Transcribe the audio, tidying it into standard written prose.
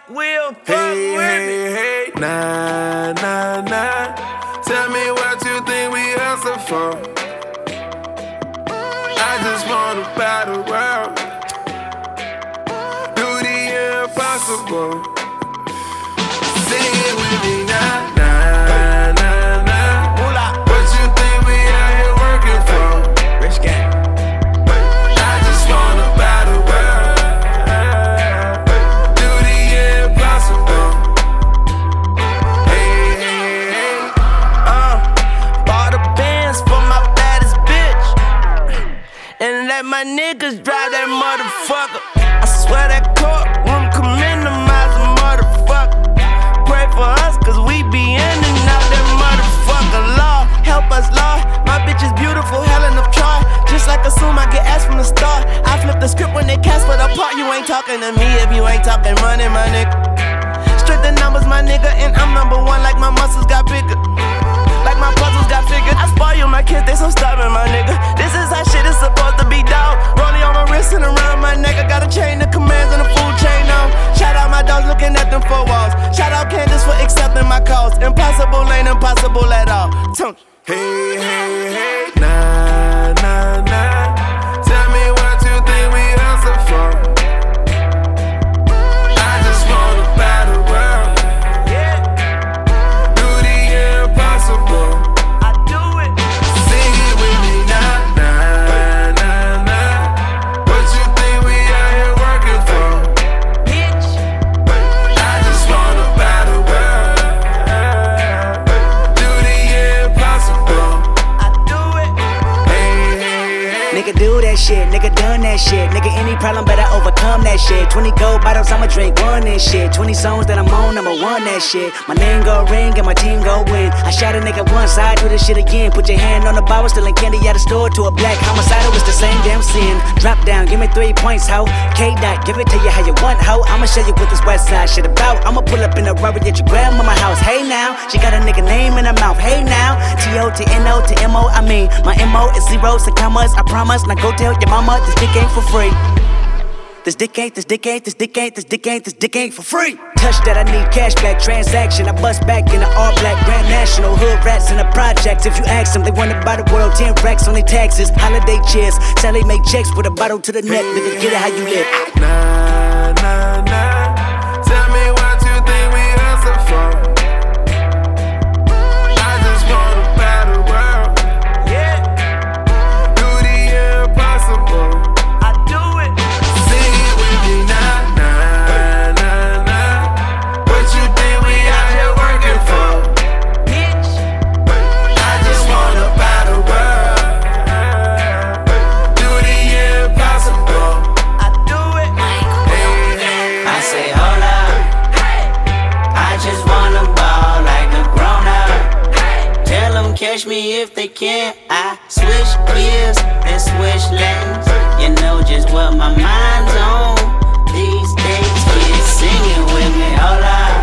Will, fuck Hey, with hey, me. hey, nah, nah, nah. Tell me what you think we hustle for. I just wanna buy the world, do the impossible. Sing it with me now, nah, nah, nah. What you think we out here working for? Rich gang. I just wanna buy the world, do the impossible. Hey, hey, hey. Bought a Benz for my baddest bitch, and let my niggas drive that motherfucker. I swear that courtroom can minimize a motherfucker. Pray for us, cause we be in and out that motherfucker. Lord, help us, Lord. My bitch is beautiful, Helen of Troy. Just like assume I get ass from the start. I flip the script when they cast for the part. You ain't talking to me if you ain't talking money, my nigga. Straight the numbers, my nigga, and I'm number one like my muscles got bigger. Like my puzzles got figured. I spoil my kids, they so stubborn, my nigga. This is how shit is supposed to be, dog. Rolling on my wrist and around my neck. I got a chain of commands and a food chain on. Shout out my dogs looking at them four walls. Shout out Candace for accepting my cause. Impossible ain't impossible at all. Hey, hey, hey, nah, nah, nah. Tell me what you think we hustle for. I just wanna buy the world, do the impossible. I do it. Sing it with me now, nah, nah, nah. What you think we out here working for? Bitch. I just wanna buy the world, do the impossible. I do it. Hey, hey, hey. Nigga do that shit, nigga done that shit. Nigga any problem better overcome that shit. 20 gold bottles, I'ma drink one and shit. 20 songs that I'm on, I'ma one that shit. My name go ring and my team go win. I shot a nigga once, I do this shit again. Put your hand on the Bible, stealing candy out the store to a black homicidal, it's the same damn sin. Drop down, give me 3 points, ho. K-Dot, give it to you how you want, ho. I'ma show you what this west side shit about. I'ma pull up in a Rari at your grandmama house. Hey now, she got a nigga name in her mouth. Hey now, T-O-T-N-O to M-O, I mean. My M-O is zeros and commas, I promise. Now go tell your mama this dick ain't for free. This dick ain't for free. Touch that, I need cash back transaction. I bust back in the all black Grand National. Hood rats in the projects. If you ask them, they wanna buy the world 10 racks on their taxes. Holiday cheers, Sally make checks with a bottle to the neck. Nigga, get it how you live. Nah, nah, nah. Tell me what you think we hustle for. I just wanna buy the world, do the impossible. I do it. Sing it with me now, nah, nah, nah. What you think we out here working for? Bitch. I just wanna buy the world, do the impossible. I do it. Hey, hey, I say, hold up. I just wanna ball like a grown up. Tell them catch me if they can. I switch gears and switch lanes. You know just what my mind's on these days. Kids singing with me, hold up.